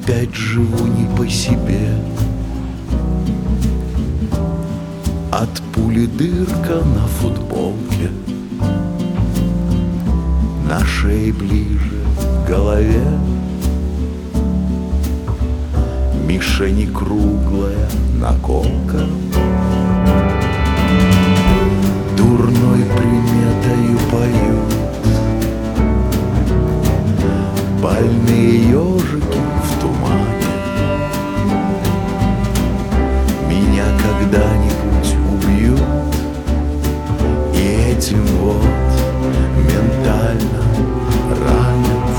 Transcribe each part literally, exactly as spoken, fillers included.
Опять живу не по себе. От пули дырка на футболке, на шее ближе к голове. Мишени круглая наколка, дурной приметою поют. Больные ежики в тумане меня когда-нибудь убьют. И этим вот ментально ранят.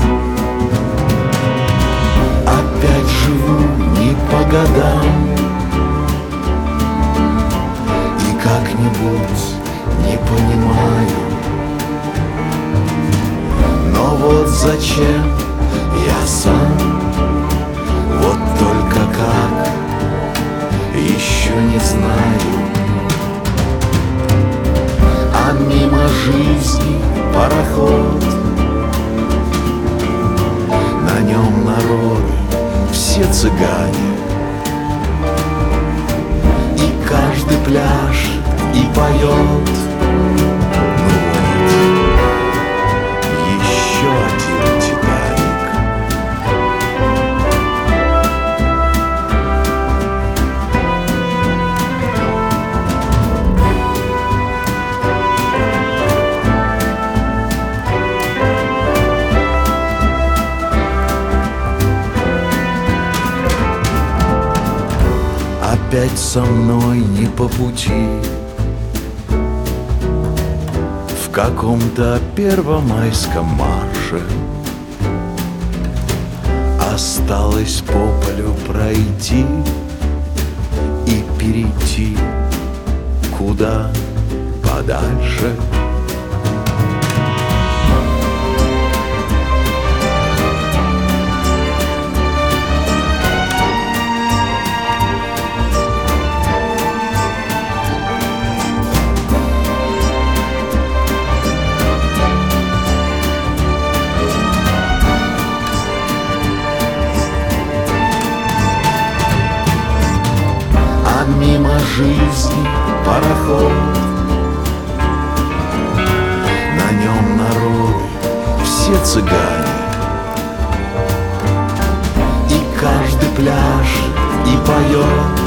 Опять живу не по годам и как-нибудь не понимаю. Но вот зачем я сам, вот только как, еще не знаю. А мимо жизни пароход, на нем народы все цыгане, и каждый пляшет и поет. Ну вот, еще один Титаник. Опять со мной не по пути. В каком-то первомайском марше осталось по полю пройти и перейти куда подальше. Мимо жизни пароход, на нем народы все цыгане, и каждый пляшет и поет.